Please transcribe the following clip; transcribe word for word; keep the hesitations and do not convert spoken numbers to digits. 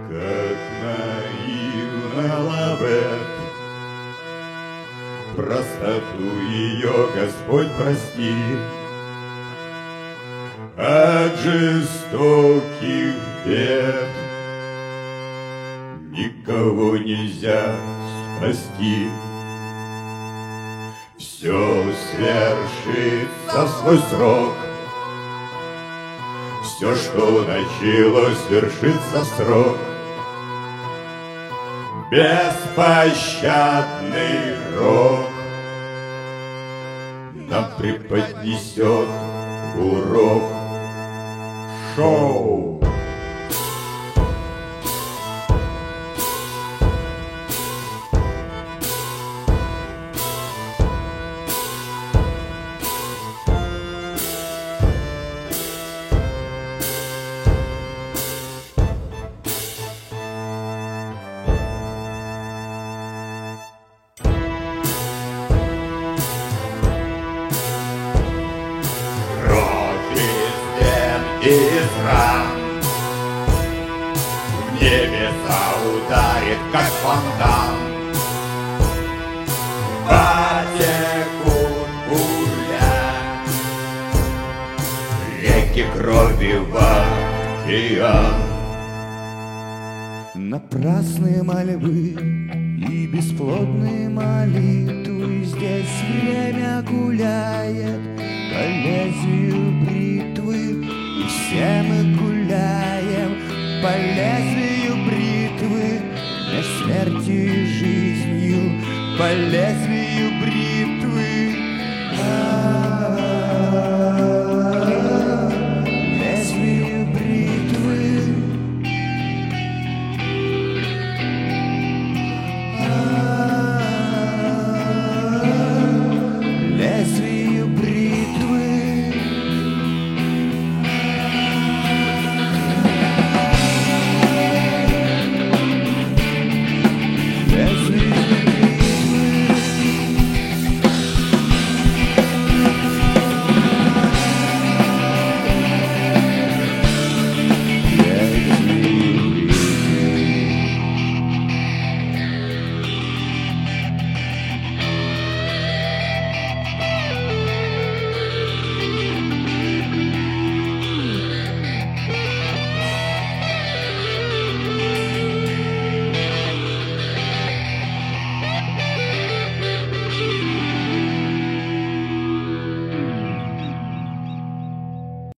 Как наивна Лавет, простоту ее Господь прости. От жестоких бед никого нельзя спасти. Все свершится в свой срок, все, что началось, свершится в срок. Беспощадный рок нам преподнесет урок. Шоу! Из ран в небеса ударит, как фонтан. Потекут буря, реки крови в океан. Напрасные мольбы и бесплодные молитвы, здесь время гуляет по лезвию бритвы. И все мы гуляем по лезвию бритвы, меж смертью и жизнью, по лезвию